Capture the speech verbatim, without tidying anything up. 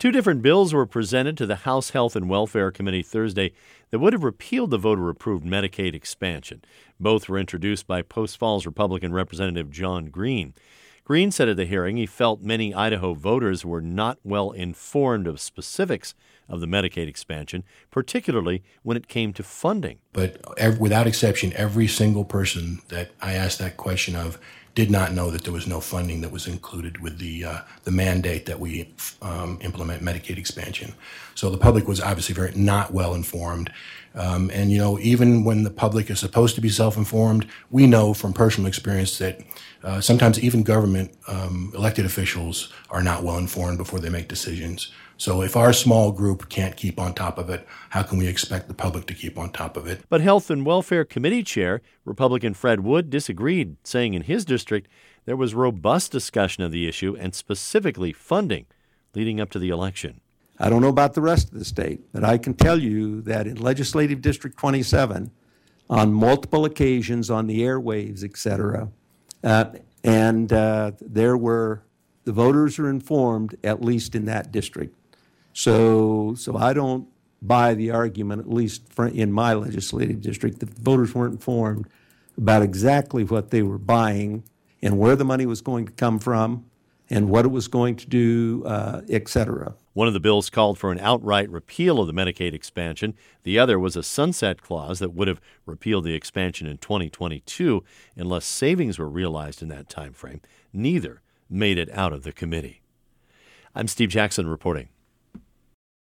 Two different bills were presented to the House Health and Welfare Committee Thursday that would have repealed the voter-approved Medicaid expansion. Both were introduced by Post Falls Republican Representative John Green. Green said at the hearing he felt many Idaho voters were not well informed of specifics of the Medicaid expansion, particularly when it came to funding. But every, without exception, every single person that I asked that question of did not know that there was no funding that was included with the uh, the mandate that we um, implement Medicaid expansion. So the public was obviously very not well informed. Um, and, you know, even when the public is supposed to be self-informed, we know from personal experience that uh, sometimes even government um, elected officials are not well informed before they make decisions. So if our small group can't keep on top of it, how can we expect the public to keep on top of it? But Health and Welfare Committee Chair, Republican Fred Wood, disagreed, saying in his district there was robust discussion of the issue and specifically funding leading up to the election. I don't know about the rest of the state, but I can tell you that in Legislative District twenty-seven, on multiple occasions on the airwaves, et cetera, uh, and uh, there were, the voters are informed, at least in that district. So, so I don't buy the argument, at least for, in my legislative district, that the voters weren't informed about exactly what they were buying and where the money was going to come from and what it was going to do, uh, et cetera. One of the bills called for an outright repeal of the Medicaid expansion. The other was a sunset clause that would have repealed the expansion in twenty twenty-two unless savings were realized in that time frame. Neither made it out of the committee. I'm Steve Jackson reporting.